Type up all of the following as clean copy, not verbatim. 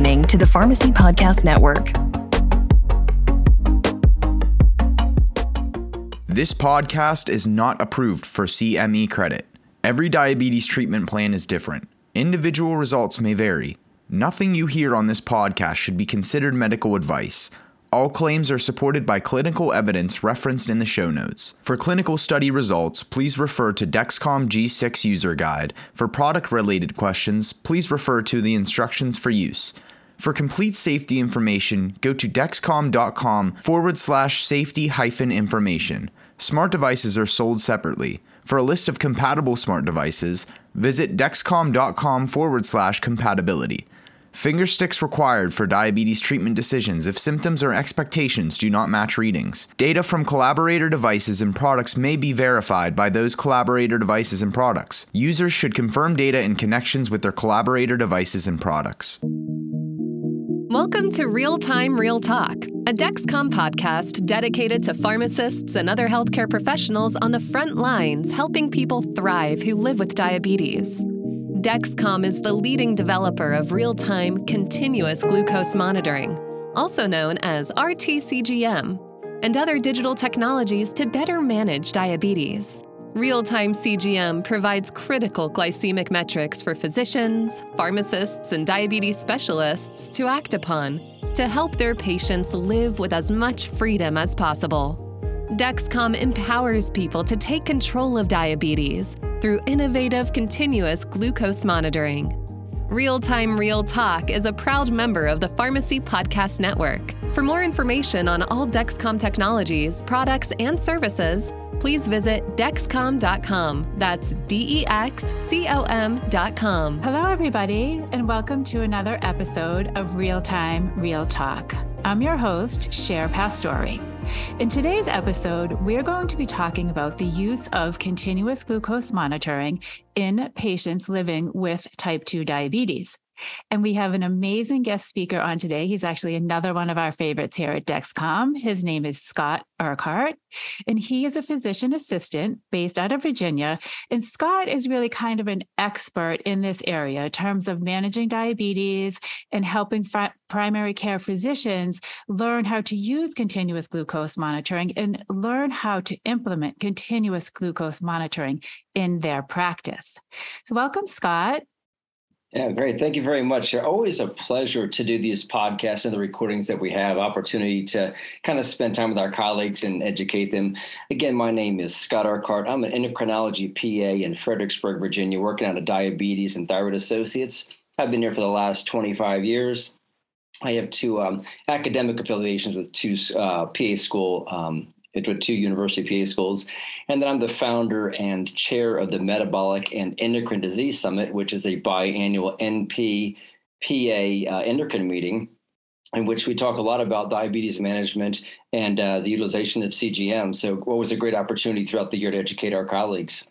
listening to the Pharmacy Podcast Network. This podcast is not approved for CME credit. Every diabetes treatment plan is different. Individual results may vary. Nothing you hear on this podcast should be considered medical advice. All claims are supported by clinical evidence referenced in the show notes. For clinical study results, please refer to Dexcom G6 user guide. For product-related questions, please refer to the instructions for use. For complete safety information, go to dexcom.com/safety-information. Smart devices are sold separately. For a list of compatible smart devices, visit dexcom.com/compatibility. Finger sticks required for diabetes treatment decisions if symptoms or expectations do not match readings. Data from collaborator devices and products may be verified by those collaborator devices and products. Users should confirm data and connections with their collaborator devices and products. Welcome to Real Time Real Talk, a Dexcom podcast dedicated to pharmacists and other healthcare professionals on the front lines helping people thrive who live with diabetes. Dexcom is the leading developer of real-time continuous glucose monitoring, also known as RT-CGM, and other digital technologies to better manage diabetes. Real-time CGM provides critical glycemic metrics for physicians, pharmacists, and diabetes specialists to act upon to help their patients live with as much freedom as possible. Dexcom empowers people to take control of diabetes through innovative continuous glucose monitoring. Real Time Real Talk is a proud member of the Pharmacy Podcast Network. For more information on all Dexcom technologies, products, and services, please visit Dexcom.com. That's DEXCOM.com. Hello, everybody, and welcome to another episode of Real Time Real Talk. I'm your host, Cher Pastori. In today's episode, we're going to be talking about the use of continuous glucose monitoring in patients living with type 2 diabetes. And we have an amazing guest speaker on today. He's actually another one of our favorites here at Dexcom. His name is Scott Urquhart, and he is a physician assistant based out of Virginia. And Scott is really kind of an expert in this area in terms of managing diabetes and helping primary care physicians learn how to use continuous glucose monitoring and learn how to implement continuous glucose monitoring in their practice. So welcome, Scott. Yeah, great. Thank you very much. It's always a pleasure to do these podcasts and the recordings that we have, opportunity to kind of spend time with our colleagues and educate them. Again, my name is Scott Urquhart. I'm an endocrinology PA in Fredericksburg, Virginia, working out of Diabetes and Thyroid Associates. I've been here for the last 25 years. I have two academic affiliations with two PA school with two university PA schools. And then I'm the founder and chair of the Metabolic and Endocrine Disease Summit, which is a biannual NP-PA endocrine meeting in which we talk a lot about diabetes management and the utilization of CGM. So what was a great opportunity throughout the year to educate our colleagues.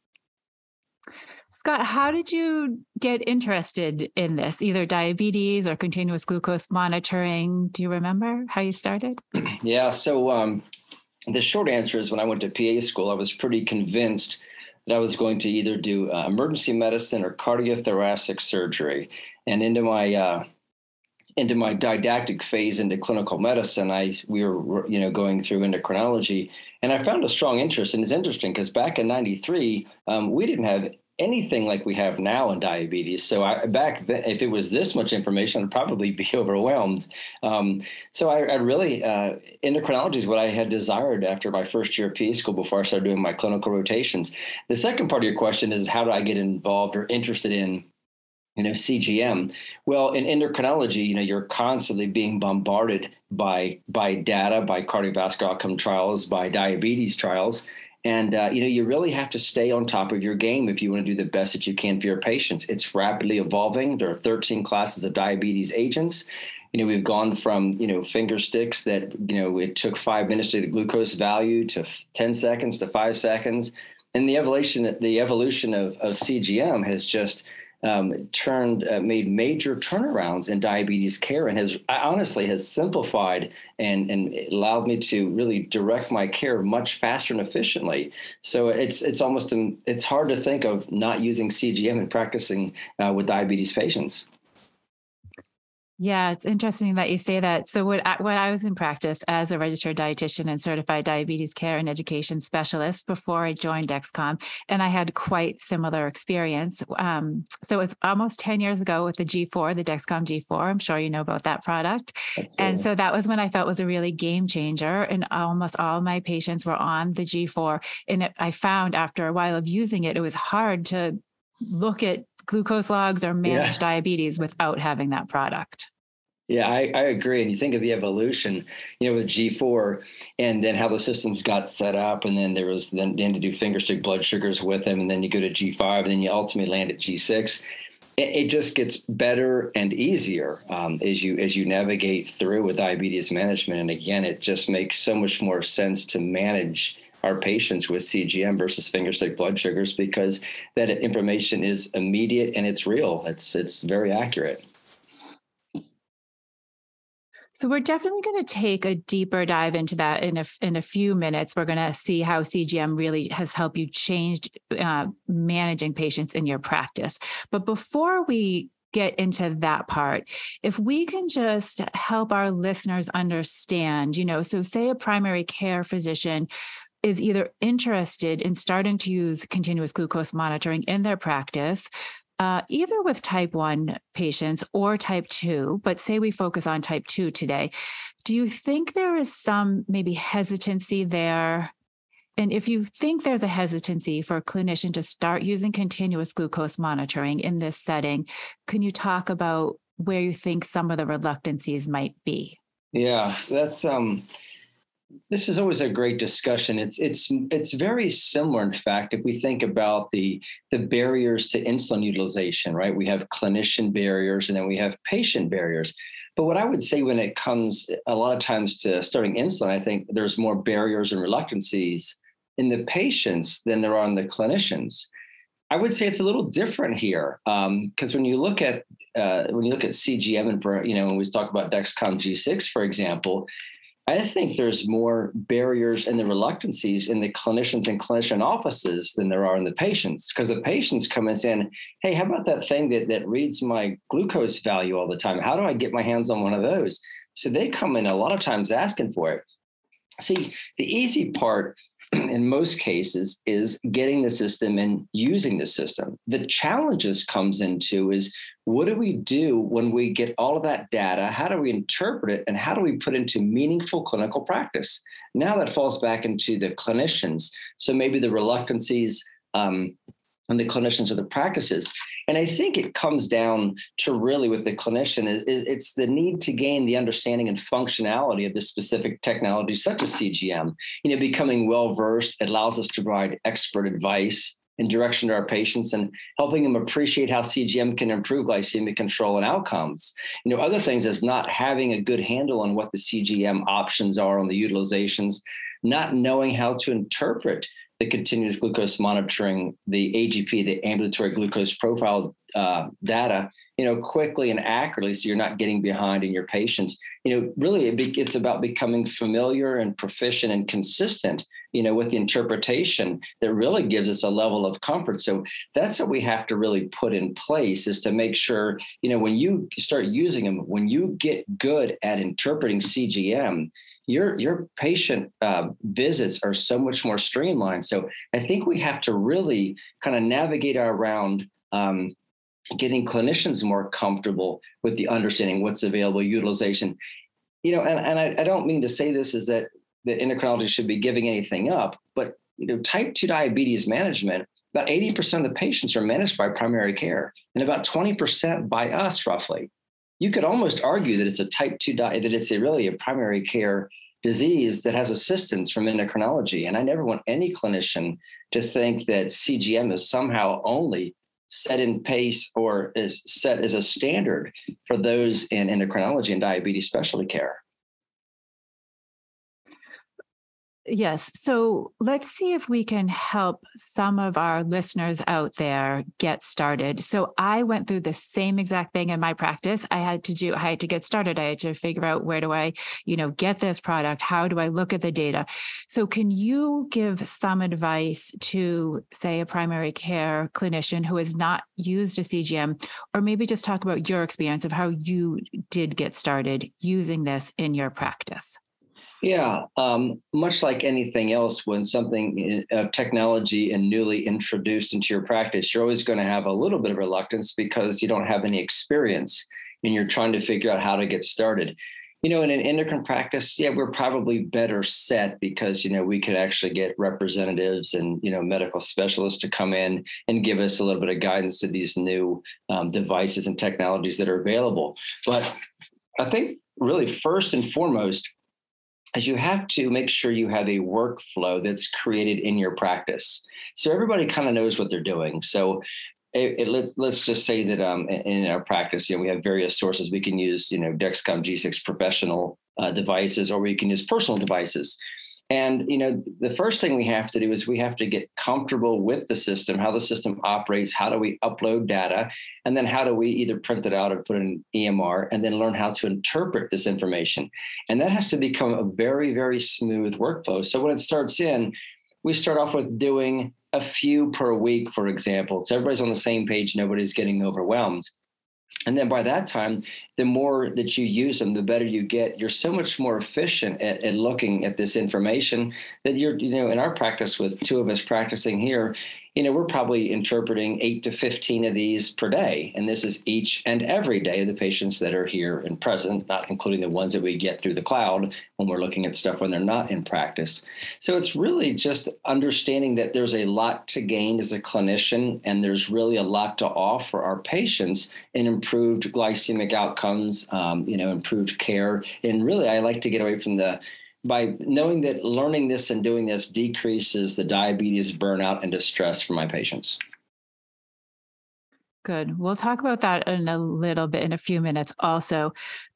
Scott, how did you get interested in this, either diabetes or continuous glucose monitoring? Do you remember how you started? Yeah, so the short answer is when I went to PA school, I was pretty convinced that I was going to either do emergency medicine or cardiothoracic surgery. And into my didactic phase into clinical medicine, we were going through endocrinology, and I found a strong interest. And it's interesting because back in '93, we didn't have anything like we have now in diabetes. So back then, if it was this much information, I'd probably be overwhelmed. So I really, endocrinology is what I had desired after my first year of PA school before I started doing my clinical rotations. The second part of your question is, how do I get involved or interested in CGM? Well, in endocrinology, you're constantly being bombarded by data, by cardiovascular outcome trials, by diabetes trials. And, you really have to stay on top of your game if you want to do the best that you can for your patients. It's rapidly evolving. There are 13 classes of diabetes agents. We've gone from, finger sticks that, it took 5 minutes to the glucose value to 10 seconds to 5 seconds. And the evolution of CGM has just made major turnarounds in diabetes care, and has simplified and allowed me to really direct my care much faster and efficiently. So it's hard to think of not using CGM and practicing with diabetes patients. Yeah, it's interesting that you say that. So when I was in practice as a registered dietitian and certified diabetes care and education specialist before I joined Dexcom, and I had quite similar experience. So it's almost 10 years ago with the G4, the Dexcom G4. I'm sure you know about that product. Absolutely. And so that was when I felt was a really game changer. And almost all my patients were on the G4. And I found after a while of using it, it was hard to look at glucose logs or manage diabetes without having that product. Yeah, I agree. And you think of the evolution, with G4 and then how the systems got set up. And then then to do finger stick blood sugars with them. And then you go to G5 and then you ultimately land at G6. It just gets better and easier as you navigate through with diabetes management. And again, it just makes so much more sense to manage our patients with CGM versus finger stick blood sugars because that information is immediate and it's real. It's very accurate. So we're definitely going to take a deeper dive into that in a few minutes. We're going to see how CGM really has helped you change managing patients in your practice. But before we get into that part, if we can just help our listeners understand, so say a primary care physician is either interested in starting to use continuous glucose monitoring in their practice, either with type 1 patients or type 2, but say we focus on type 2 today. Do you think there is some maybe hesitancy there? And if you think there's a hesitancy for a clinician to start using continuous glucose monitoring in this setting, can you talk about where you think some of the reluctancies might be? Yeah, that's this is always a great discussion. It's very similar. In fact, if we think about the barriers to insulin utilization, right? We have clinician barriers and then we have patient barriers. But what I would say when it comes a lot of times to starting insulin, I think there's more barriers and reluctancies in the patients than there are in the clinicians. I would say it's a little different here because when you look at CGM and when we talk about Dexcom G6, for example, I think there's more barriers and the reluctancies in the clinicians and clinician offices than there are in the patients, because the patients come in saying, hey, how about that thing that reads my glucose value all the time? How do I get my hands on one of those? So they come in a lot of times asking for it. See, the easy part in most cases is getting the system and using the system. The challenges comes into is what do we do when we get all of that data? How do we interpret it? And how do we put into meaningful clinical practice? Now that falls back into the clinicians. So maybe the reluctancies and the clinicians or the practices. And I think it comes down to really with the clinician, it's the need to gain the understanding and functionality of the specific technology, such as CGM. Becoming well-versed allows us to provide expert advice and direction to our patients and helping them appreciate how CGM can improve glycemic control and outcomes. Other things is not having a good handle on what the CGM options are on the utilizations, not knowing how to interpret the continuous glucose monitoring, the AGP, the ambulatory glucose profile data, quickly and accurately, so you're not getting behind in your patients. Really, it's about becoming familiar and proficient and consistent, with the interpretation that really gives us a level of comfort. So that's what we have to really put in place, is to make sure, when you start using them, when you get good at interpreting CGM, your patient visits are so much more streamlined. So I think we have to really kind of navigate around getting clinicians more comfortable with the understanding what's available, utilization. And I don't mean to say this is that the endocrinologist should be giving anything up, but type 2 diabetes management, about 80% of the patients are managed by primary care and about 20% by us, roughly. You could almost argue that it's a type 2 that it's really a primary care disease that has assistance from endocrinology. And I never want any clinician to think that CGM is somehow only set in pace or is set as a standard for those in endocrinology and diabetes specialty care. Yes. So let's see if we can help some of our listeners out there get started. So I went through the same exact thing in my practice. I had to get started. I had to figure out, where do I, get this product? How do I look at the data? So can you give some advice to, say, a primary care clinician who has not used a CGM, or maybe just talk about your experience of how you did get started using this in your practice? Yeah, much like anything else, when something of technology and newly introduced into your practice, you're always going to have a little bit of reluctance because you don't have any experience and you're trying to figure out how to get started. In an endocrine practice, yeah, we're probably better set because, we could actually get representatives and, medical specialists to come in and give us a little bit of guidance to these new devices and technologies that are available. But I think really first and foremost, is you have to make sure you have a workflow that's created in your practice. So everybody kind of knows what they're doing. So let's just say that in our practice, we have various sources. We can use, Dexcom G6 professional devices, or we can use personal devices. And, the first thing we have to do is we have to get comfortable with the system, how the system operates, how do we upload data, and then how do we either print it out or put it in EMR, and then learn how to interpret this information. And that has to become a very, very smooth workflow. So when it starts in, we start off with doing a few per week, for example. So everybody's on the same page, nobody's getting overwhelmed. And then by that time, the more that you use them, the better you get. You're so much more efficient at looking at this information that you're, in our practice with two of us practicing here, we're probably interpreting 8 to 15 of these per day. And this is each and every day of the patients that are here and present, not including the ones that we get through the cloud when we're looking at stuff when they're not in practice. So it's really just understanding that there's a lot to gain as a clinician, and there's really a lot to offer our patients in improved glycemic outcomes, improved care. And really, I like to get away from by knowing that learning this and doing this decreases the diabetes burnout and distress for my patients. Good. We'll talk about that in a little bit, in a few minutes also.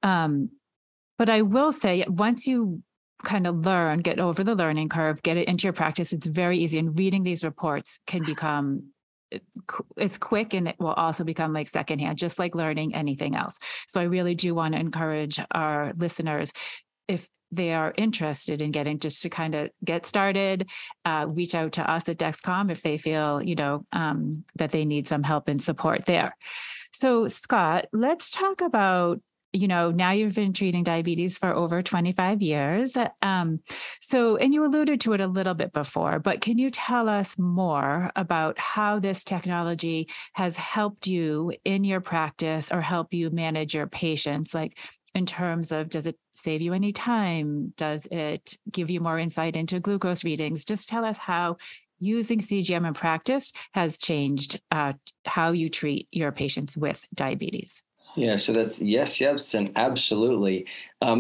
But I will say, once you kind of get over the learning curve, get it into your practice, it's very easy. And reading these reports can become, it's quick, and it will also become like secondhand, just like learning anything else. So I really do want to encourage our listeners, if they are interested in getting, just to kind of get started, reach out to us at Dexcom if they feel, that they need some help and support there. So Scott, let's talk about, now you've been treating diabetes for over 25 years. And you alluded to it a little bit before, but can you tell us more about how this technology has helped you in your practice or help you manage your patients? Like, in terms of, does it save you any time? Does it give you more insight into glucose readings? Just tell us how using CGM in practice has changed how you treat your patients with diabetes. Yeah, so that's yes, and absolutely.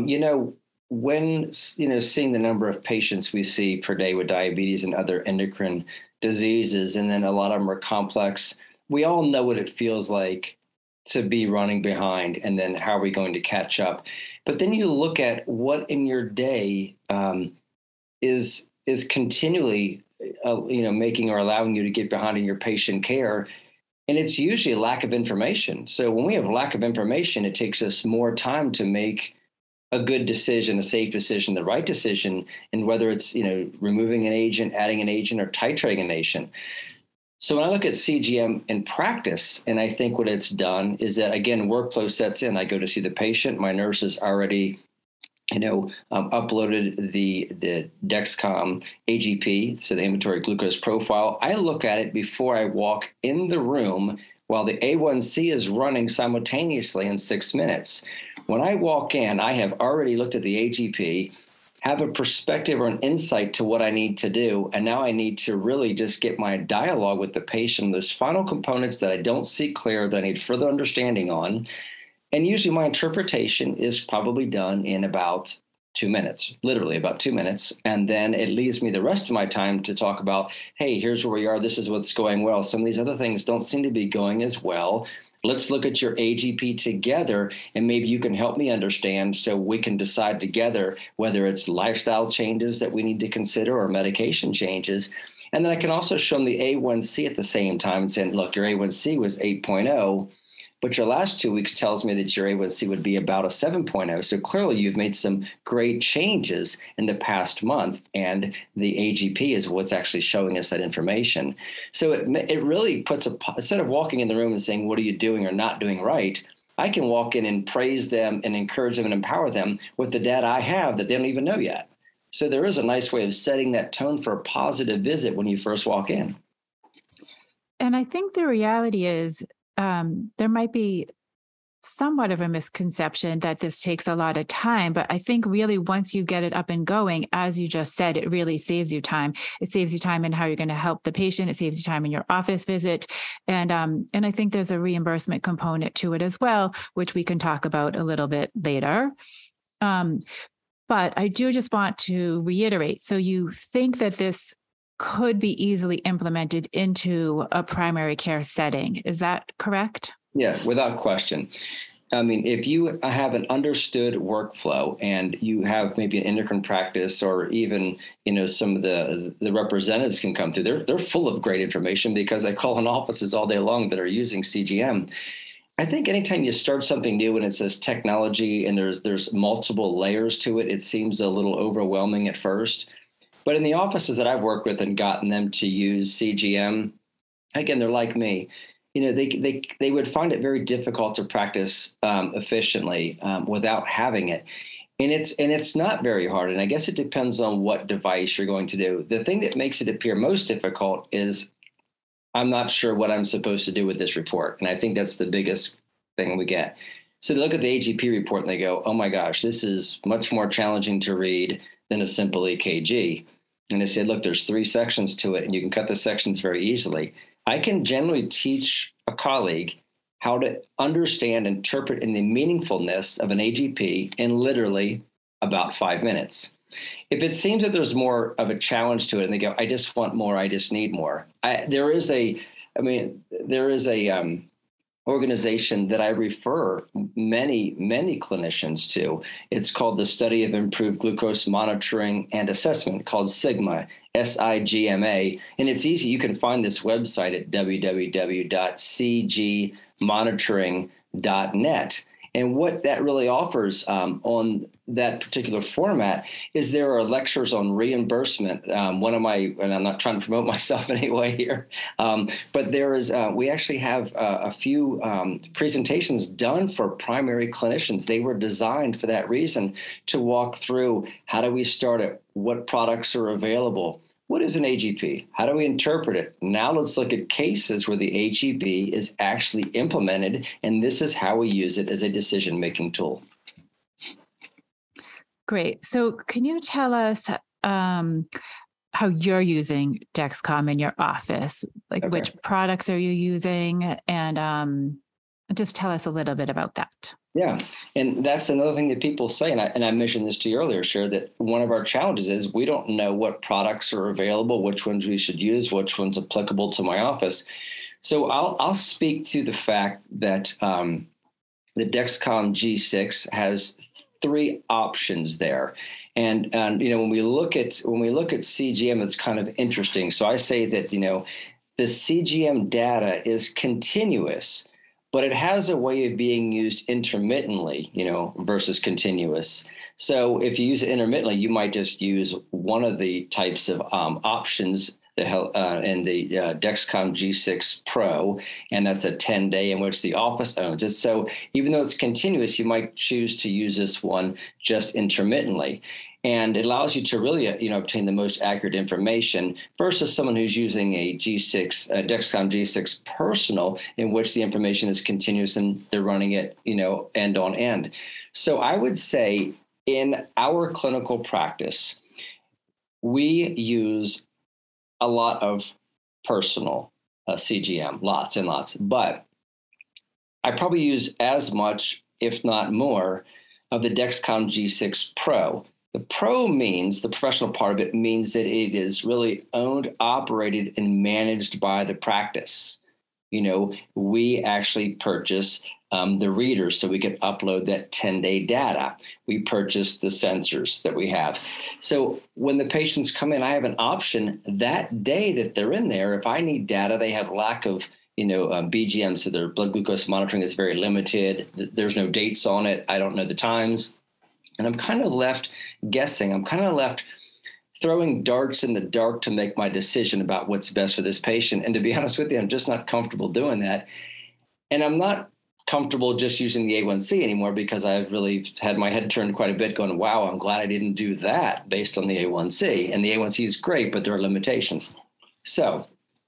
When, seeing the number of patients we see per day with diabetes and other endocrine diseases, and then a lot of them are complex, we all know what it feels like to be running behind, and then how are we going to catch up? But then you look at what in your day is continually, making or allowing you to get behind in your patient care, and it's usually a lack of information. So when we have a lack of information, it takes us more time to make a good decision, a safe decision, the right decision, and whether it's removing an agent, adding an agent, or titrating an agent. So when I look at CGM in practice, and I think what it's done is that, again, workflow sets in. I go to see the patient. My nurse has already, uploaded the Dexcom AGP, so the ambulatory glucose profile. I look at it before I walk in the room while the A1C is running simultaneously in 6 minutes. When I walk in, I have already looked at the AGP, have a perspective or an insight to what I need to do. And now I need to really just get my dialogue with the patient, those final components that I don't see clear, that I need further understanding on. And usually my interpretation is probably done in about 2 minutes, literally about 2 minutes. And then it leaves me the rest of my time to talk about, hey, here's where we are. This is what's going well. Some of these other things don't seem to be going as well. let's look at your AGP together, and maybe you can help me understand so we can decide together whether it's lifestyle changes that we need to consider or medication changes. And then I can also show them the A1C at the same time and saying, look, your A1C was 8.0, but your last 2 weeks tells me that your A1C would be about a 7.0. So clearly you've made some great changes in the past month, and the AGP is what's actually showing us that information. So it really puts instead of walking in the room and saying, what are you doing or not doing right? I can walk in and praise them and encourage them and empower them with the data I have that they don't even know yet. So there is a nice way of setting that tone for a positive visit when you first walk in. And I think the reality is, there might be somewhat of a misconception that this takes a lot of time, but I think really once you get it up and going, as you just said, it really saves you time. It saves you time in how you're going to help the patient. It saves you time in your office visit. And I think there's a reimbursement component to it as well, which we can talk about a little bit later. But I do just want to reiterate. So you think that this could be easily implemented into a primary care setting. Is that correct? Yeah, without question. I mean, if you have an understood workflow and you have maybe an endocrine practice, or even, some of the representatives can come through, they're full of great information because I call in offices all day long that are using CGM. I think anytime you start something new and it says technology and there's multiple layers to it, it seems a little overwhelming at first. But in the offices that I've worked with and gotten them to use CGM, again, they're like me. They would find it very difficult to practice efficiently without having it. And it's not very hard. And I guess it depends on what device you're going to do. The thing that makes it appear most difficult is I'm not sure what I'm supposed to do with this report. And I think that's the biggest thing we get. So they look at the AGP report and they go, oh my gosh, this is much more challenging to read than a simple EKG. And they say, look, there's 3 sections to it, and you can cut the sections very easily. I can generally teach a colleague how to understand, interpret, and the meaningfulness of an AGP in literally about 5 minutes. If it seems that there's more of a challenge to it, and they go, I just want more, I just need more. There is a organization that I refer many, many clinicians to. It's called the Study of Improved Glucose Monitoring and Assessment, called SIGMA, SIGMA. And it's easy. You can find this website at www.cgmonitoring.net. And what that really offers on that particular format is there are lectures on reimbursement. And I'm not trying to promote myself in any way here, but there is, we actually have a few presentations done for primary clinicians. They were designed for that reason, to walk through how do we start it, what products are available, what is an AGP, how do we interpret it. Now let's look at cases where the AGP is actually implemented, and this is how we use it as a decision-making tool. Great. So can you tell us how you're using Dexcom in your office? Like, okay, which products are you using? And just tell us a little bit about that. Yeah. And that's another thing that people say, and I mentioned this to you earlier, Cher, that one of our challenges is we don't know what products are available, which ones we should use, which one's applicable to my office. So I'll speak to the fact that the Dexcom G6 has 3 options there. And when we look at CGM, it's kind of interesting. So I say that, the CGM data is continuous, but it has a way of being used intermittently, versus continuous. So if you use it intermittently, you might just use one of the types of options in the Dexcom G6 Pro, and that's a 10-day in which the office owns it. So even though it's continuous, you might choose to use this one just intermittently. And it allows you to really, obtain the most accurate information versus someone who's using a Dexcom G6 Personal, in which the information is continuous and they're running it, end on end. So I would say in our clinical practice, we use a lot of personal CGM, lots and lots, but I probably use as much, if not more, of the Dexcom G6 Pro. The Pro means, the professional part of it means that it is really owned, operated, and managed by the practice. we actually purchase the readers so we can upload that 10-day data. We purchase the sensors that we have. So when the patients come in, I have an option that day that they're in there. If I need data, they have lack of BGM, so their blood glucose monitoring is very limited. There's no dates on it. I don't know the times. And I'm kind of left guessing. I'm kind of left throwing darts in the dark to make my decision about what's best for this patient. And to be honest with you, I'm just not comfortable doing that. And I'm not comfortable just using the A1C anymore because I've really had my head turned quite a bit going, wow, I'm glad I didn't do that based on the A1C. And the A1C is great, but there are limitations. So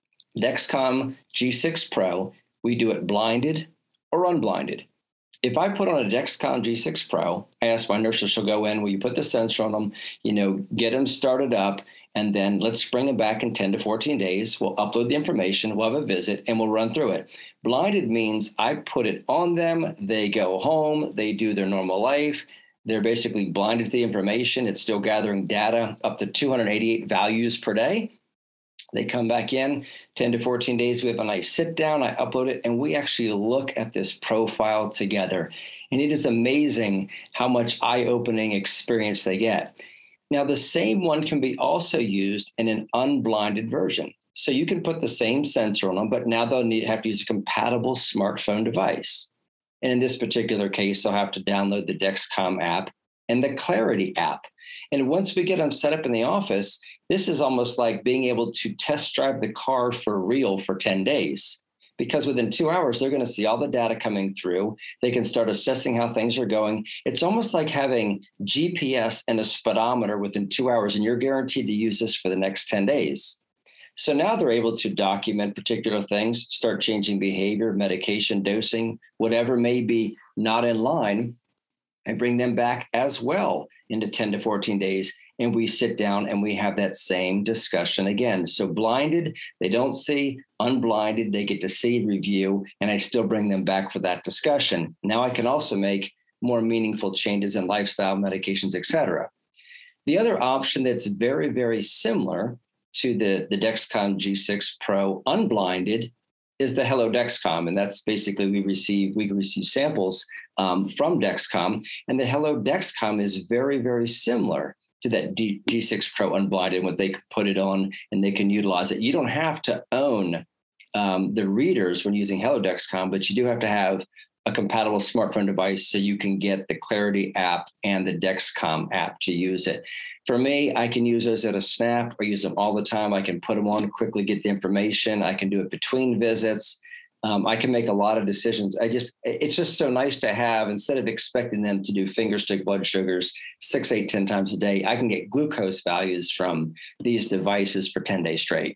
Dexcom G6 Pro, we do it blinded or unblinded. If I put on a Dexcom G6 Pro, I ask my nurses, she'll go in, will you put the sensor on them, get them started up, and then let's bring them back in 10 to 14 days. We'll upload the information, we'll have a visit, and we'll run through it. Blinded means I put it on them, they go home, they do their normal life. They're basically blinded to the information. It's still gathering data up to 288 values per day. They come back in 10 to 14 days. We have a nice sit down. I upload it, and we actually look at this profile together. And it is amazing how much eye-opening experience they get. Now, the same one can be also used in an unblinded version. So you can put the same sensor on them, but now they'll have to use a compatible smartphone device. And in this particular case, they'll have to download the Dexcom app and the Clarity app. And once we get them set up in the office, this is almost like being able to test drive the car for real for 10 days. Because within 2 hours, they're going to see all the data coming through. They can start assessing how things are going. It's almost like having GPS and a speedometer within 2 hours, and you're guaranteed to use this for the next 10 days. So now they're able to document particular things, start changing behavior, medication dosing, whatever may be not in line, and bring them back as well into 10 to 14 days. And we sit down and we have that same discussion again. So blinded, they don't see. Unblinded, they get to see, review, and I still bring them back for that discussion. Now I can also make more meaningful changes in lifestyle, medications, et cetera. The other option that's very, very similar to the Dexcom G6 Pro unblinded is the Hello Dexcom. And that's basically we can receive samples from Dexcom. And the Hello Dexcom is very, very similar to that G6 Pro unblinded, when they can put it on and they can utilize it. You don't have to own the readers when using Hello Dexcom, but you do have to have a compatible smartphone device so you can get the Clarity app and the Dexcom app to use it. For me, I can use those at a snap or use them all the time. I can put them on, quickly get the information. I can do it between visits. I can make a lot of decisions. It's just so nice to have, instead of expecting them to do finger stick blood sugars 6, 8, 10 times a day, I can get glucose values from these devices for 10 days straight.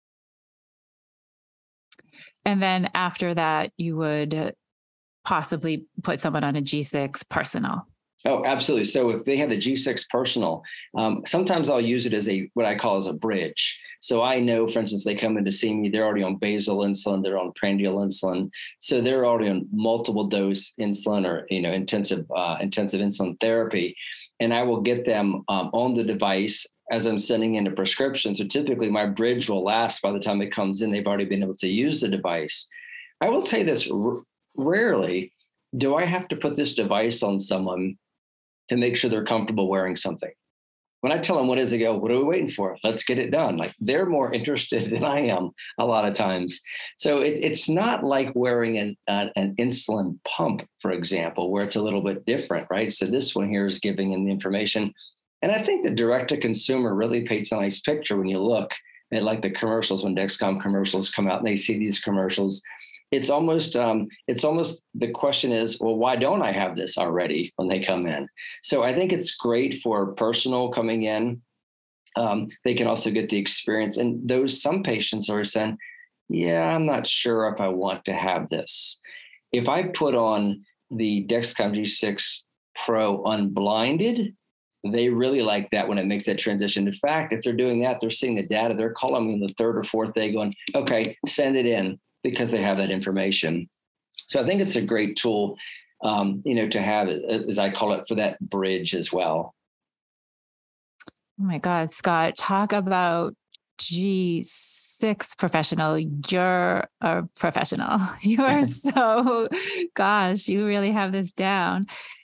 And then after that, you would possibly put someone on a G6 Personal. Oh, absolutely. So if they have the G6 Personal, sometimes I'll use it as what I call as a bridge. So I know, for instance, they come in to see me, they're already on basal insulin, they're on prandial insulin. So they're already on multiple dose insulin or, intensive insulin therapy. And I will get them on the device as I'm sending in a prescription. So typically my bridge will last by the time it comes in, they've already been able to use the device. I will tell you this, rarely do I have to put this device on someone to make sure they're comfortable wearing something. When I tell them what is, they go, what are we waiting for? Let's get it done. Like, they're more interested than I am a lot of times. So it's not like wearing an insulin pump, for example, where it's a little bit different, right? So this one here is giving them the information. And I think the direct-to-consumer really paints a nice picture when you look at like the commercials, when Dexcom commercials come out and they see these commercials. It's almost the question is, well, why don't I have this already when they come in? So I think it's great for personal coming in. They can also get the experience. And some patients are saying, yeah, I'm not sure if I want to have this. If I put on the Dexcom G6 Pro unblinded, they really like that when it makes that transition. In fact, if they're doing that, they're seeing the data, they're calling me on the third or fourth day going, okay, send it in, because they have that information. So I think it's a great tool, to have, as I call it, for that bridge as well. Oh my God, Scott, talk about G6 professional. You're a professional. You are gosh, you really have this down.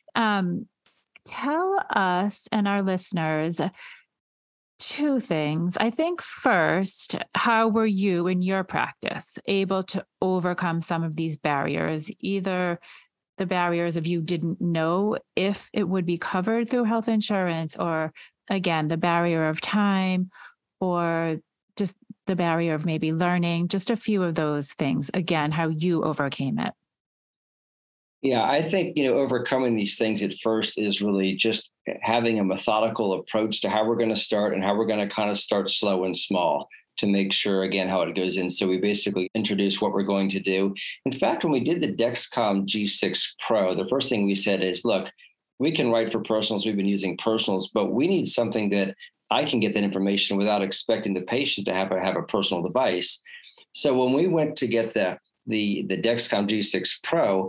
Tell us and our listeners two things. I think first, how were you in your practice able to overcome some of these barriers, either the barriers of you didn't know if it would be covered through health insurance, or again, the barrier of time, or just the barrier of maybe learning, just a few of those things, again, how you overcame it. Yeah, I think, overcoming these things at first is really just having a methodical approach to how we're going to start and how we're going to kind of start slow and small to make sure, again, how it goes in. So we basically introduce what we're going to do. In fact, when we did the Dexcom G6 Pro, the first thing we said is, look, we can write for personals. We've been using personals, but we need something that I can get that information without expecting the patient to have a personal device. So when we went to get the Dexcom G6 Pro,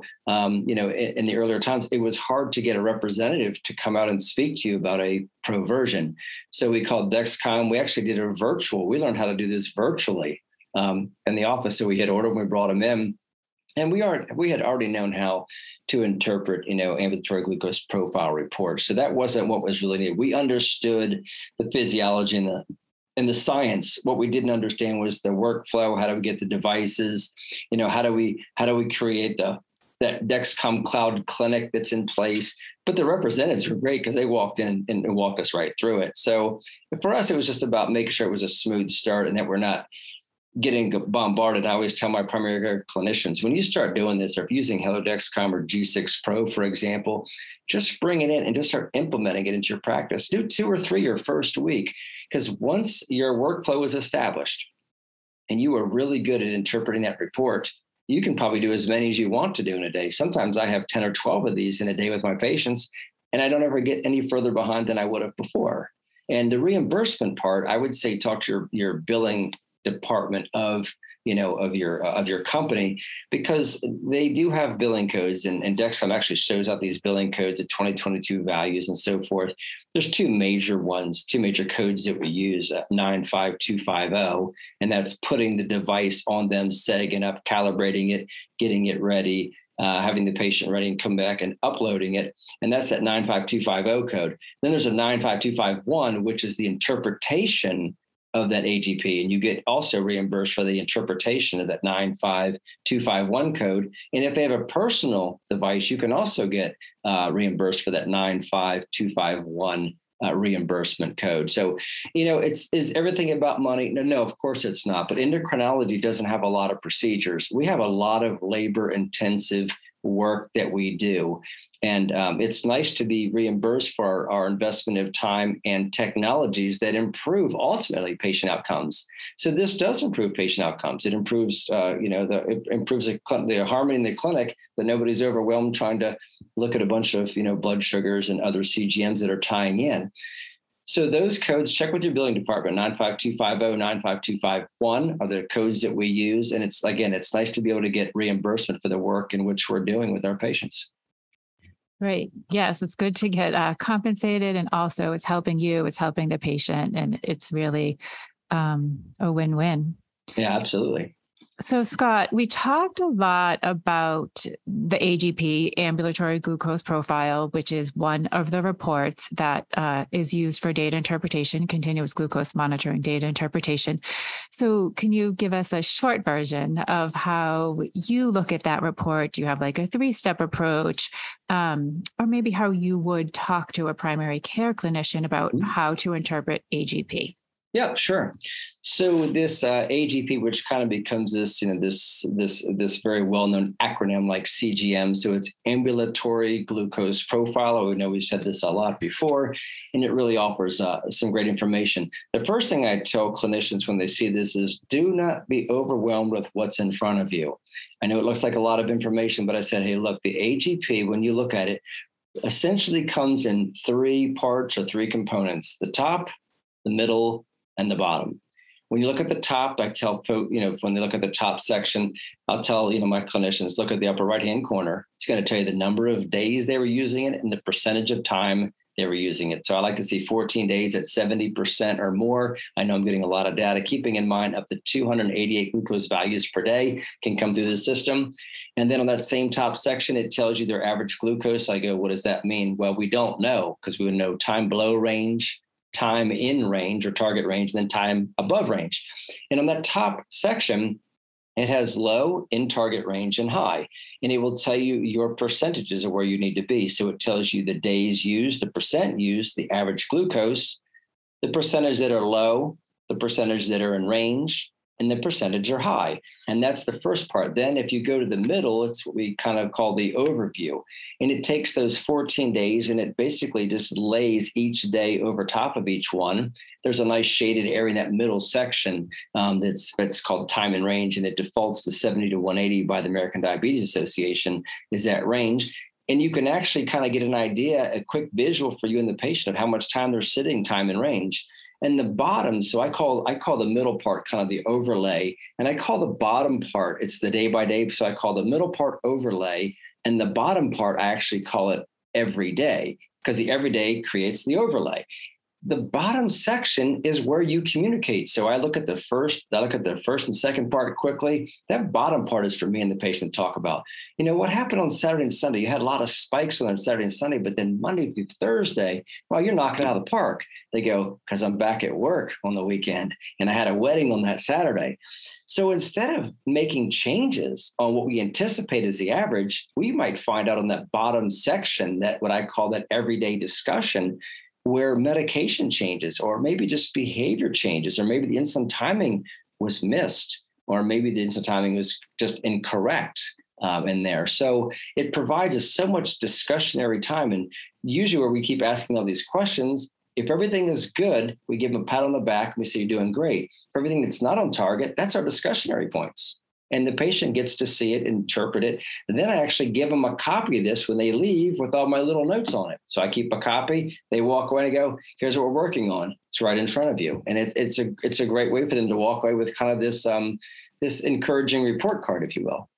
in the earlier times, it was hard to get a representative to come out and speak to you about a pro version. So we called Dexcom. We actually did a virtual. We learned how to do this virtually in the office. So we had ordered, we brought them in, and we had already known how to interpret, ambulatory glucose profile reports. So that wasn't what was really needed. We understood the physiology and the science. What we didn't understand was the workflow. How do we get the devices? How do we create that Dexcom Cloud Clinic that's in place? But the representatives were great because they walked in and walked us right through it. So for us, it was just about making sure it was a smooth start and that we're not getting bombarded. I always tell my primary care clinicians, when you start doing this, or if using Hello Dexcom or G6 Pro, for example, just bring it in and just start implementing it into your practice. Do 2 or 3 your first week, because once your workflow is established and you are really good at interpreting that report, you can probably do as many as you want to do in a day. Sometimes I have 10 or 12 of these in a day with my patients, and I don't ever get any further behind than I would have before. And the reimbursement part, I would say talk to your billing department of your company, because they do have billing codes, and Dexcom actually shows out these billing codes at 2022 values and so forth. There's two major codes that we use, 95250, and that's putting the device on them, setting it up, calibrating it, getting it ready, having the patient ready and come back and uploading it. And that's that 95250 code. Then there's a 95251, which is the interpretation of that AGP, and you get also reimbursed for the interpretation of that 95251 code. And if they have a personal device, you can also get reimbursed for that 95251 reimbursement code. So, is everything about money? No, of course it's not. But endocrinology doesn't have a lot of procedures. We have a lot of labor intensive work that we do. And it's nice to be reimbursed for our investment of time and technologies that improve ultimately patient outcomes. So this does improve patient outcomes. It improves, it improves the harmony in the clinic, that nobody's overwhelmed trying to look at a bunch of, blood sugars and other CGMs that are tying in. So those codes, check with your billing department. 95250, 95251 are the codes that we use. And it's nice to be able to get reimbursement for the work in which we're doing with our patients. Right. Yes, it's good to get compensated, and also it's helping you, it's helping the patient, and it's really a win-win. Yeah, absolutely. So, Scott, we talked a lot about the AGP, ambulatory glucose profile, which is one of the reports that is used for data interpretation, continuous glucose monitoring data interpretation. So can you give us a short version of how you look at that report? Do you have like a 3-step approach, or maybe how you would talk to a primary care clinician about how to interpret AGP? Yeah, sure. So this AGP, which kind of becomes this very well-known acronym like CGM. So it's ambulatory glucose profile. We know we've said this a lot before, and it really offers some great information. The first thing I tell clinicians when they see this is, do not be overwhelmed with what's in front of you. I know it looks like a lot of information, but I said, hey, look, the AGP, when you look at it, essentially comes in 3 parts or 3 components: the top, the middle, and the bottom. When you look at the top, I tell, when they look at the top section, I'll tell, my clinicians, look at the upper right-hand corner. It's going to tell you the number of days they were using it and the percentage of time they were using it. So I like to see 14 days at 70% or more. I know I'm getting a lot of data, keeping in mind up to 288 glucose values per day can come through the system. And then on that same top section, it tells you their average glucose. I go, what does that mean? Well, we don't know, because we would know time below range, time in range or target range, and then time above range. And on that top section, it has low, in target range, and high. And it will tell you your percentages of where you need to be. So it tells you the days used, the percent used, the average glucose, the percentage that are low, the percentage that are in range, and the percentage are high. And that's the first part. Then if you go to the middle, it's what we kind of call the overview. And it takes those 14 days and it basically just lays each day over top of each one. There's a nice shaded area in that middle section that's called time and range, and it defaults to 70 to 180 by the American Diabetes Association is that range. And you can actually kind of get an idea, a quick visual for you and the patient of how much time they're sitting time and range. And the bottom, so I call the middle part kind of the overlay, and I call the bottom part, it's the day by day. So I call the middle part overlay, and the bottom part, I actually call it every day, because the everyday creates the overlay. The bottom section is where you communicate. So I look at the first and second part quickly. That bottom part is for me and the patient to talk about. What happened on Saturday and Sunday? You had a lot of spikes on Saturday and Sunday, but then Monday through Thursday, well, you're knocking out of the park. They go, because I'm back at work on the weekend and I had a wedding on that Saturday. So instead of making changes on what we anticipate as the average, we might find out on that bottom section, that what I call that everyday discussion, where medication changes, or maybe just behavior changes, or maybe the insulin timing was missed, or maybe the insulin timing was just incorrect in there. So it provides us so much discussionary time. And usually where we keep asking all these questions, if everything is good, we give them a pat on the back and we say, you're doing great. For everything that's not on target, that's our discussionary points. And the patient gets to see it, interpret it. And then I actually give them a copy of this when they leave with all my little notes on it. So I keep a copy. They walk away and go, here's what we're working on. It's right in front of you. And it's a great way for them to walk away with kind of this encouraging report card, if you will.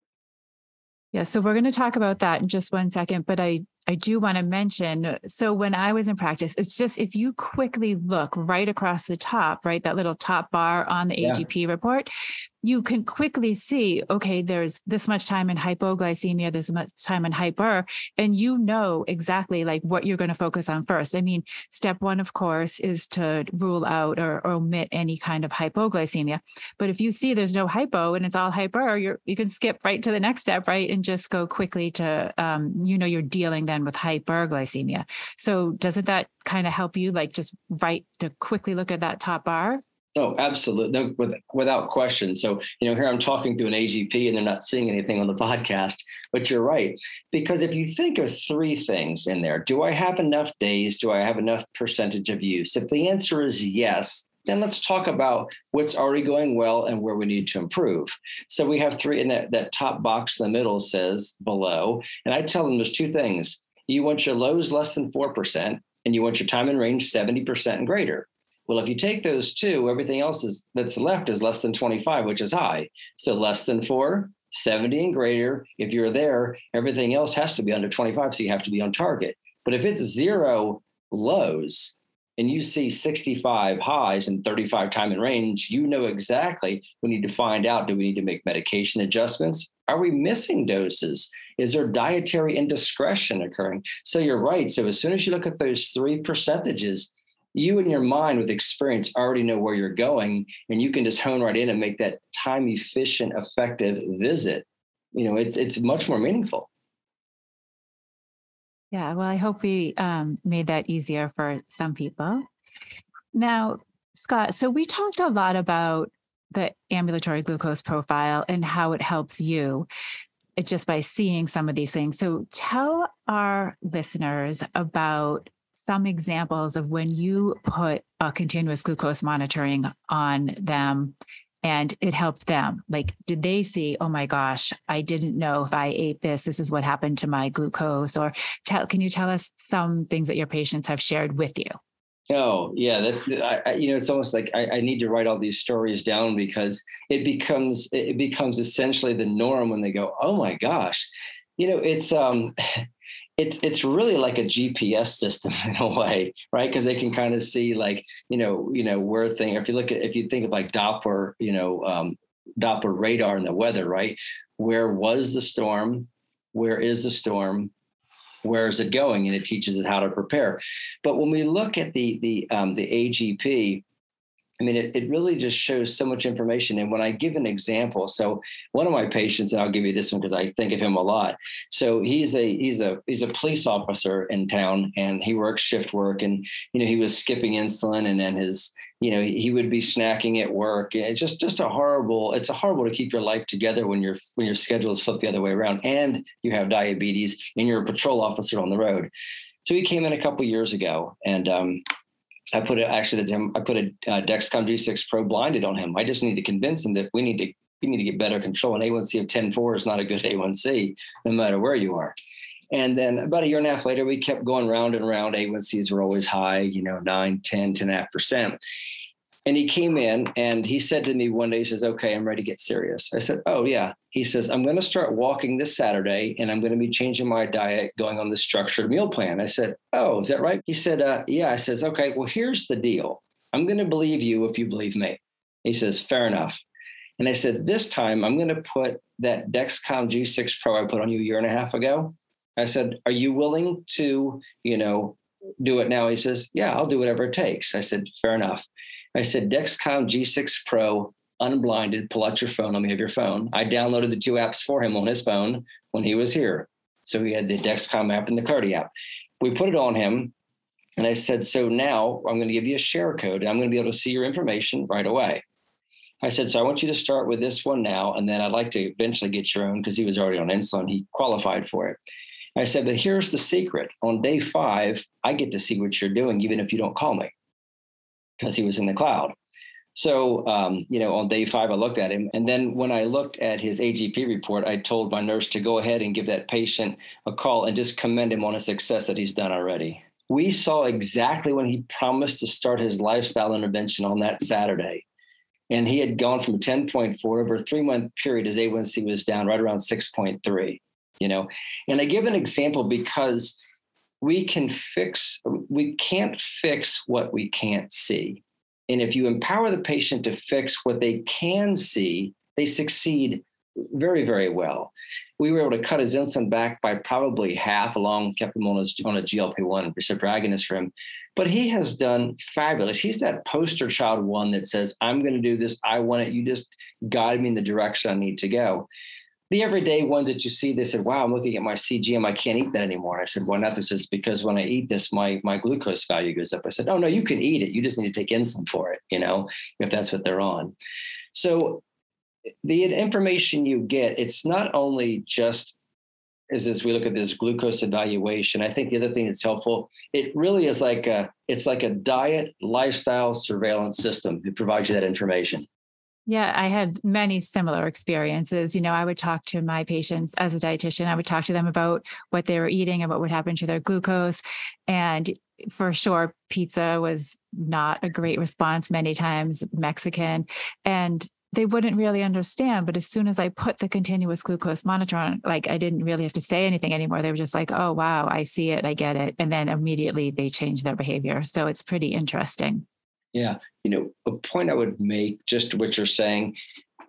Yeah, so we're going to talk about that in just one second, but I do want to mention, so when I was in practice, it's just, if you quickly look right across the top, right, that little top bar on the AGP report, you can quickly see, okay, there's this much time in hypoglycemia, this much time in hyper, and you know exactly like what you're going to focus on first. I mean, step one, of course, is to rule out or omit any kind of hypoglycemia. But if you see there's no hypo and it's all hyper, you can skip right to the next step, right, and just go quickly to, you're dealing then with hyperglycemia. So doesn't that kind of help you, like just right to quickly look at that top bar? Oh, absolutely. No, without question. So, here I'm talking to an AGP and they're not seeing anything on the podcast, but you're right. Because if you think of three things in there, do I have enough days? Do I have enough percentage of use? If the answer is yes, then let's talk about what's already going well and where we need to improve. So we have three, and that top box in the middle says below. And I tell them there's two things. You want your lows less than 4%, and you want your time in range 70% and greater. Well, if you take those two, everything else that's left is less than 25, which is high. So less than 4, 70 and greater. If you're there, everything else has to be under 25, so you have to be on target. But if it's 0 lows and you see 65 highs and 35 time in range, you know exactly we need to find out, do we need to make medication adjustments? Are we missing doses? Is there dietary indiscretion occurring? So you're right. So as soon as you look at those three percentages, you in your mind with experience already know where you're going, and you can just hone right in and make that time efficient, effective visit. It's much more meaningful. Yeah, well, I hope we made that easier for some people. Now, Scott, so we talked a lot about the ambulatory glucose profile and how it helps you just by seeing some of these things. So tell our listeners about some examples of when you put a continuous glucose monitoring on them and it helped them. Like, did they see, oh my gosh, I didn't know if I ate this, this is what happened to my glucose? Or can you tell us some things that your patients have shared with you? Oh, yeah. It's almost like I need to write all these stories down, because it becomes essentially the norm when they go, oh my gosh, it's really like a GPS system in a way, right? Because they can kind of see like, where if you think of like Doppler, Doppler radar and the weather, right? Where was the storm? Where is the storm? Where is it going? And it teaches it how to prepare. But when we look at the AGP, I mean, it really just shows so much information. And when I give an example, so one of my patients, and I'll give you this one because I think of him a lot. So he's a police officer in town, and he works shift work, and he was skipping insulin, and then he would be snacking at work. And it's just horrible to keep your life together when your schedule is flipped the other way around, and you have diabetes, and you're a patrol officer on the road. So he came in a couple of years ago, and I put a Dexcom G6 Pro blinded on him. I just need to convince him that we need to get better control. An A1C of 10.4 is not a good A1C, no matter where you are. And then about a year and a half later, we kept going round and round. A1Cs were always high, 9, 10, 10.5%. And he came in and he said to me one day, he says, "Okay, I'm ready to get serious." I said, "Oh yeah." He says, "I'm going to start walking this Saturday, and I'm going to be changing my diet, going on the structured meal plan." I said, "Oh, is that right?" He said, "Yeah." I says, "Okay, well, here's the deal. I'm going to believe you if you believe me." He says, "Fair enough." And I said, "This time I'm going to put that Dexcom G6 Pro I put on you a year and a half ago." I said, "Are you willing to, do it now?" He says, "Yeah, I'll do whatever it takes." I said, "Fair enough." I said, "Dexcom G6 Pro, unblinded, pull out your phone. Let me have your phone." I downloaded the 2 apps for him on his phone when he was here. So he had the Dexcom app and the Cardi app. We put it on him. And I said, "So now I'm going to give you a share code. And I'm going to be able to see your information right away." I said, "So I want you to start with this one now. And then I'd like to eventually get your own," because he was already on insulin. He qualified for it. I said, "But here's the secret. On day 5, I get to see what you're doing, even if you don't call me," because he was in the cloud. So, on day 5, I looked at him. And then when I looked at his AGP report, I told my nurse to go ahead and give that patient a call and just commend him on a success that he's done already. We saw exactly when he promised to start his lifestyle intervention on that Saturday. And he had gone from 10.4 over a 3-month period. His A1C was down right around 6.3, And I give an example because we can't fix what we can't see. And if you empower the patient to fix what they can see, they succeed very, very well. We were able to cut his insulin back by probably half, kept him on a GLP-1 receptor agonist for him. But he has done fabulous. He's that poster child one that says, "I'm going to do this. I want it. You just guide me in the direction I need to go." The everyday ones that you see, they said, "Wow, I'm looking at my CGM. I can't eat that anymore." I said, "Why not?" This is because when I eat this, my glucose value goes up. I said, "Oh, no, you can eat it. You just need to take insulin for it, if that's what they're on." So the information you get, it's not only just as we look at this glucose evaluation. I think the other thing that's helpful, it really is like a diet lifestyle surveillance system that provides you that information. Yeah, I had many similar experiences. I would talk to my patients as a dietitian. I would talk to them about what they were eating and what would happen to their glucose. And for sure, pizza was not a great response, many times Mexican. And they wouldn't really understand. But as soon as I put the continuous glucose monitor on, I didn't really have to say anything anymore. They were just like, "Oh, wow, I see it. I get it." And then immediately they changed their behavior. So it's pretty interesting. Yeah. A point I would make, just what you're saying,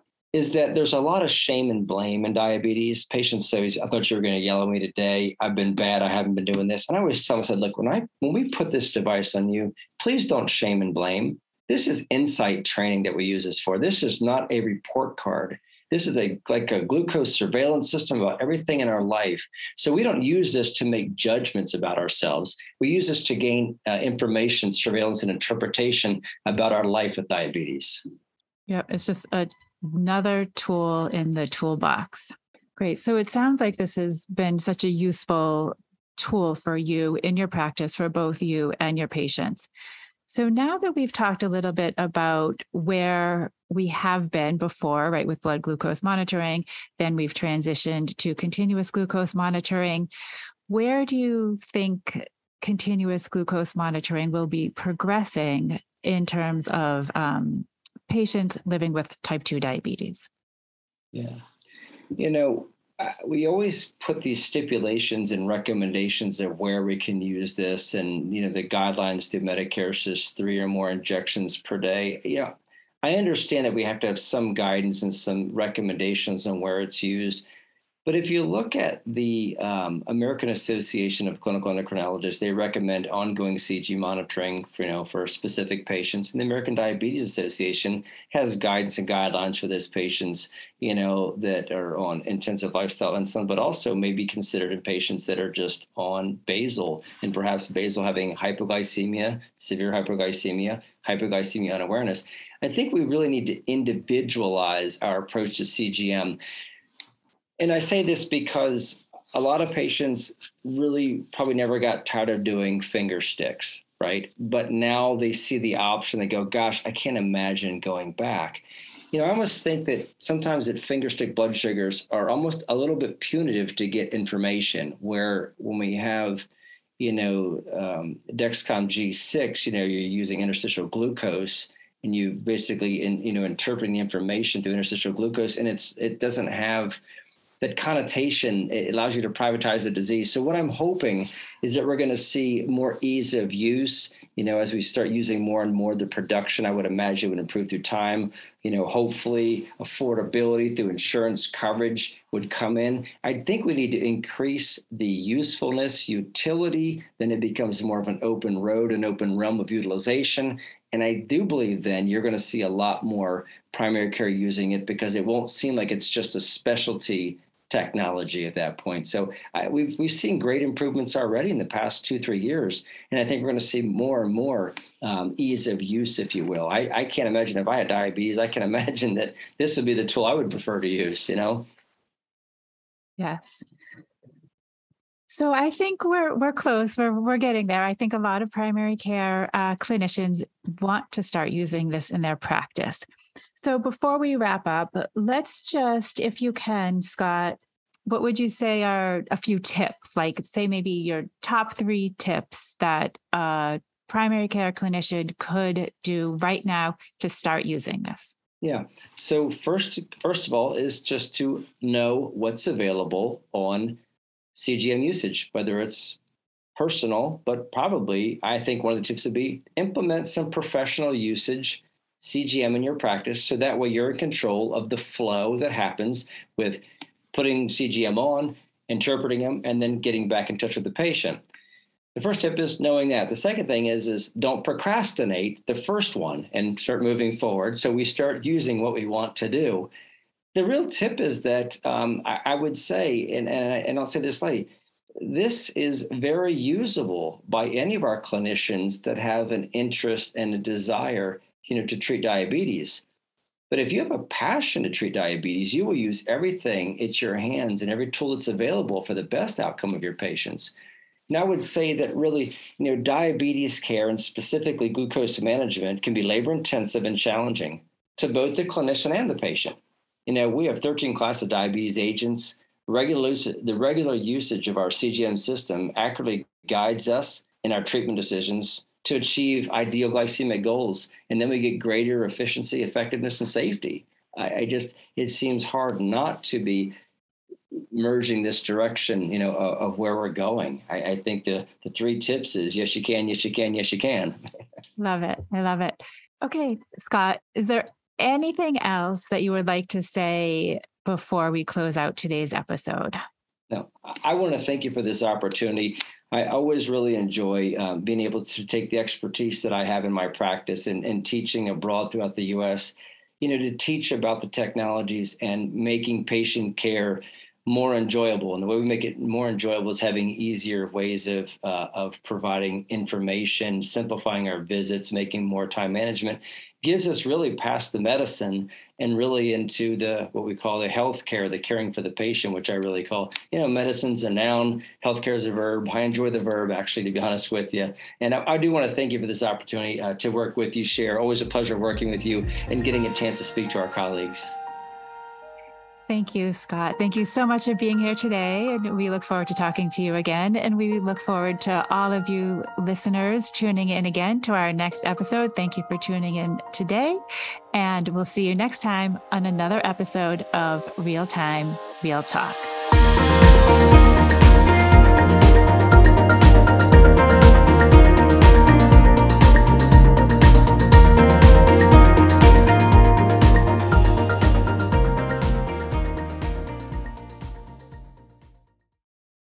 is that there's a lot of shame and blame in diabetes. Patients say, "I thought you were going to yell at me today. I've been bad. I haven't been doing this." And I always tell them, I said, "Look, when we put this device on you, please don't shame and blame. This is insight training that we use this for. This is not a report card. This is like a glucose surveillance system about everything in our life. So we don't use this to make judgments about ourselves. We use this to gain information, surveillance, and interpretation about our life with diabetes." Yeah, it's just another tool in the toolbox. Great. So it sounds like this has been such a useful tool for you in your practice, for both you and your patients. So now that we've talked a little bit about where we have been before, right, with blood glucose monitoring, then we've transitioned to continuous glucose monitoring. Where do you think continuous glucose monitoring will be progressing in terms of patients living with type 2 diabetes? Yeah. we always put these stipulations and recommendations of where we can use this, and the guidelines to Medicare says 3 or more injections per day. I understand that we have to have some guidance and some recommendations on where it's used. But if you look at the American Association of Clinical Endocrinologists, they recommend ongoing CG monitoring for specific patients. And the American Diabetes Association has guidance and guidelines for those patients, that are on intensive lifestyle insulin, but also may be considered in patients that are just on basal, and perhaps basal having hypoglycemia, severe hypoglycemia, hypoglycemia unawareness. I think we really need to individualize our approach to CGM. And I say this because a lot of patients really probably never got tired of doing finger sticks, right? But now they see the option, they go, gosh, I can't imagine going back. I almost think that sometimes that finger stick blood sugars are almost a little bit punitive to get information, where when we have, Dexcom G6, you're using interstitial glucose, and you basically, interpreting the information through interstitial glucose, and it doesn't have that connotation. It allows you to privatize the disease. So what I'm hoping is that we're going to see more ease of use, as we start using more and more. The production, I would imagine, would improve through time. Hopefully affordability through insurance coverage would come in. I think we need to increase the usefulness, utility, then it becomes more of an open road, an open realm of utilization. And I do believe then you're going to see a lot more primary care using it, because it won't seem like it's just a specialty technology at that point. So we've seen great improvements already in the past 2-3 years. And I think we're going to see more and more ease of use, if you will. I can't imagine if I had diabetes, I can imagine that this would be the tool I would prefer to use, Yes. So I think we're close. We're getting there. I think a lot of primary care clinicians want to start using this in their practice. So before we wrap up, let's just, if you can, Scott, what would you say are a few tips? Like, say maybe your top 3 tips that a primary care clinician could do right now to start using this. Yeah. So first of all is just to know what's available on CGM usage, whether it's personal, but probably I think one of the tips would be implement some professional usage CGM in your practice, so that way you're in control of the flow that happens with putting CGM on, interpreting them, and then getting back in touch with the patient. The first tip is knowing that. The second thing is don't procrastinate the first one and start moving forward. So we start using what we want to do. The real tip is that I would say, and I'll say this lightly, this is very usable by any of our clinicians that have an interest and a desire, to treat diabetes. But if you have a passion to treat diabetes, you will use everything at your hands and every tool that's available for the best outcome of your patients. And I would say that really, diabetes care and specifically glucose management can be labor intensive and challenging to both the clinician and the patient. We have 13 classes of diabetes agents. The regular usage of our CGM system accurately guides us in our treatment decisions to achieve ideal glycemic goals. And then we get greater efficiency, effectiveness, and safety. It seems hard not to be merging this direction, of where we're going. I think the 3 tips is yes, you can, yes, you can, yes, you can. Love it. I love it. Okay, Scott, is there anything else that you would like to say before we close out today's episode? No, I want to thank you for this opportunity. I always really enjoy being able to take the expertise that I have in my practice and teaching abroad throughout the U.S., to teach about the technologies and making patient care more enjoyable. And the way we make it more enjoyable is having easier ways of providing information, simplifying our visits, making more time management, gives us really past the medicine and really into what we call the healthcare, the caring for the patient, which I really call, medicine's a noun, healthcare is a verb. I enjoy the verb, actually, to be honest with you. And I do want to thank you for this opportunity to work with you, Cher. Always a pleasure working with you and getting a chance to speak to our colleagues. Thank you, Scott. Thank you so much for being here today. And we look forward to talking to you again. And we look forward to all of you listeners tuning in again to our next episode. Thank you for tuning in today. And we'll see you next time on another episode of Real Time, Real Talk.